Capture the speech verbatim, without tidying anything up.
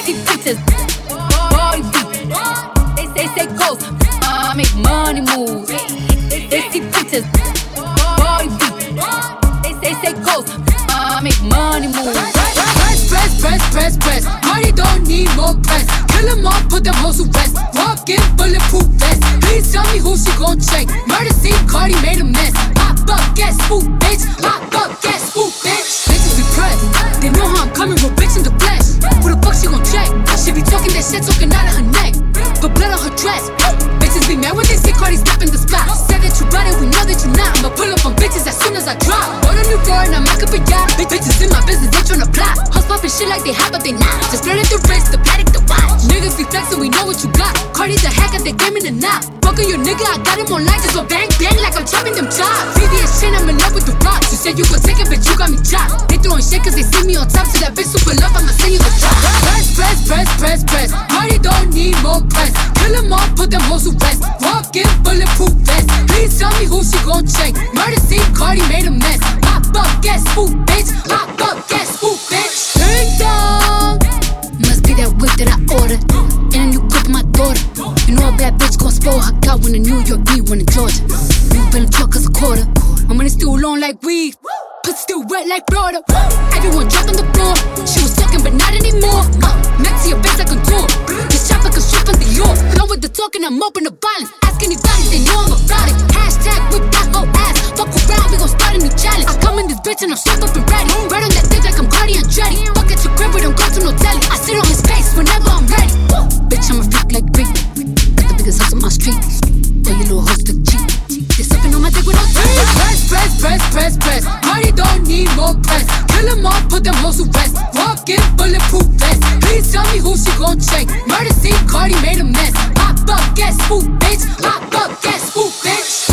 see pictures, body beat. They say, say ghost, I make money move. They, they see pictures, body beat. They say, say ghost, I make money move. Press, press, press, press, press. Money don't need more press. Kill them all, put them hoes to rest. Walk in bulletproof vest. Please tell me who she gon' check. Murder scene, Cardi made a mess. Pop up, get spooked, bitch. Pop up, get spooked, bitch. Bitches be pressed. They know how I'm coming, real bitch in the flesh. Who the fuck she gon' check? She be talking that shit, talking out of her neck. But blood on her dress. Bitches be mad when they see Cardi step in the spot. Said that you brought it, we know that you not. I'ma pull up on bitches as soon as I drop. Bought a new door and I'm back up a yacht. Bitches in my business, they tryna plot. Hoes poppin' shit like they hot, but they not. Just blood at the wrist, the paddock, the watch. Niggas be flexin', we know what you got. Cardi's a hack at the game in the knot. Fuck your nigga, I got him on light. Just go bang, bang like I'm chopping them chops. V V S chain, I'm in love with the rocks. You said you gon' take it, but you got me chopped. They throwin' shit cause they see me on top. So that bitch super love, I'ma send you the drop. Press, press, press, press, press. Cardi don't need more press. Kill them all, put them hoes to rest. Walk in bulletproof vest. Please tell me who she gon' check. Murder scene, Cardi made a mess. Pop up, get spooked, bitch. Pop up, get spooked, bitch. Ding dong. Must be that whip that I ordered. And a new clip of my daughter. You know a bad bitch gon' spoil her got one in New York, need one in Georgia. New Bentley truck is a quarter. My money still long like weed. Pussy still wet like Florida. Everyone dropped on the floor. She was talking but not anymore. uh, Next to your face like a tour. This shop like a strip on the York. Done with the talking, I'm open to violence. Ask anybody, they know I'm about it. Hashtag whip that whole ass. Fuck around, we gon' start a new challenge. I come in this bitch and I'm strapped up and ready. Right on that dick like I'm Cardi Andretti. Fuck at your crib, we don't go to no telly. I sit on his face whenever I'm ready. Woo. Bitch, I'm a freak like Greek. Got the biggest house on my street. All you little hoes look cheap. They sucking on my dick with no teeth. Press, press, press, press, press. Cardi don't need more press. Kill them all, put them hoes to rest. Walk in bulletproof vest. Please tell me who she gon' check. Murder scene, Cardi made a mess. Pop up, get spooked, bitch. Pop up, get spooked, bitch.